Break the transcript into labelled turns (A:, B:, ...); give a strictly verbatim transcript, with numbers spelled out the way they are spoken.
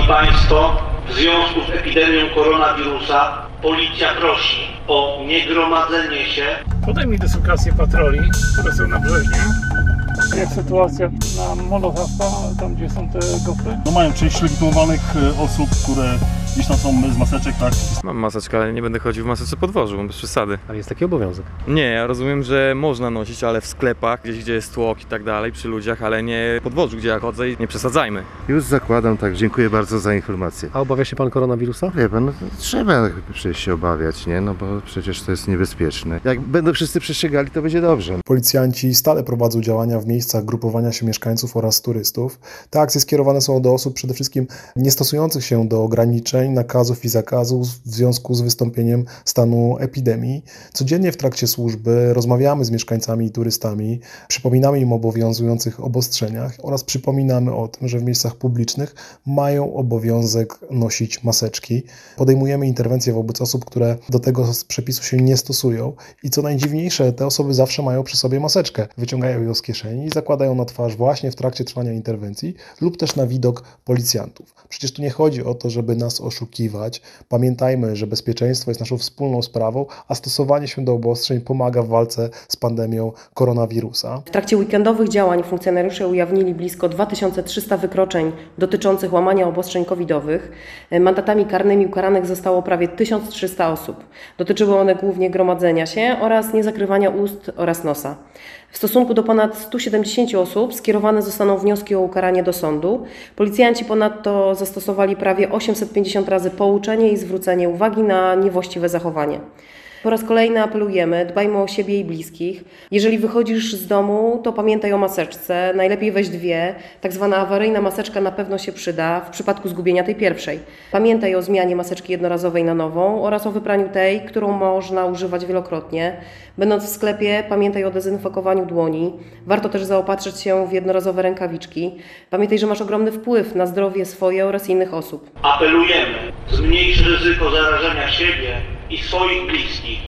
A: Państwo, w związku z epidemią koronawirusa policja prosi o niegromadzenie się.
B: Podaj mi dyslokację patroli, które są na Brzeźnie. Jak sytuacja na Molochawka, tam gdzie są te gofry?
C: No mają część legitymowanych osób, które gdzieś tam są bez maseczek, tak?
D: Mam maseczkę, ale nie będę chodził w maseczce po dworzu, bez przesady.
E: Ale jest taki obowiązek.
D: Nie, ja rozumiem, że można nosić, ale w sklepach, gdzieś gdzie jest tłok i tak dalej, przy ludziach, ale nie po dworzu, gdzie ja chodzę i nie przesadzajmy.
F: Już zakładam, tak, dziękuję bardzo za informację.
E: A obawia się pan koronawirusa?
F: Wie pan, no, trzeba przecież się obawiać, nie? No bo przecież to jest niebezpieczne. Jak będą wszyscy przestrzegali, to będzie dobrze.
G: Policjanci stale prowadzą działania w miejscach grupowania się mieszkańców oraz turystów. Te akcje skierowane są do osób przede wszystkim niestosujących się do ograniczeń, nakazów i zakazów w związku z wystąpieniem stanu epidemii. Codziennie w trakcie służby rozmawiamy z mieszkańcami i turystami, przypominamy im o obowiązujących obostrzeniach oraz przypominamy o tym, że w miejscach publicznych mają obowiązek nosić maseczki. Podejmujemy interwencje wobec osób, które do tego przepisu się nie stosują i co najdziwniejsze, te osoby zawsze mają przy sobie maseczkę. Wyciągają ją z kieszeni i zakładają na twarz właśnie w trakcie trwania interwencji lub też na widok policjantów. Przecież tu nie chodzi o to, żeby nas oszukiwać. Pamiętajmy, że bezpieczeństwo jest naszą wspólną sprawą, a stosowanie się do obostrzeń pomaga w walce z pandemią koronawirusa.
H: W trakcie weekendowych działań funkcjonariusze ujawnili blisko dwa tysiące trzysta wykroczeń dotyczących łamania obostrzeń covidowych. Mandatami karnymi ukaranych zostało prawie tysiąc trzysta osób. Dotyczyły one głównie gromadzenia się oraz niezakrywania ust oraz nosa. W stosunku do ponad stu siedemdziesięciu osób skierowane zostaną wnioski o ukaranie do sądu. Policjanci ponadto zastosowali prawie osiemset pięćdziesiąt razy pouczenie i zwrócenie uwagi na niewłaściwe zachowanie. Po raz kolejny apelujemy, dbajmy o siebie i bliskich. Jeżeli wychodzisz z domu, to pamiętaj o maseczce, najlepiej weź dwie. Tak zwana awaryjna maseczka na pewno się przyda w przypadku zgubienia tej pierwszej. Pamiętaj o zmianie maseczki jednorazowej na nową oraz o wypraniu tej, którą można używać wielokrotnie. Będąc w sklepie, pamiętaj o dezynfekowaniu dłoni. Warto też zaopatrzyć się w jednorazowe rękawiczki. Pamiętaj, że masz ogromny wpływ na zdrowie swoje oraz innych osób.
A: Apelujemy, zmniejsz ryzyko zarażenia siebie i swoich bliskich.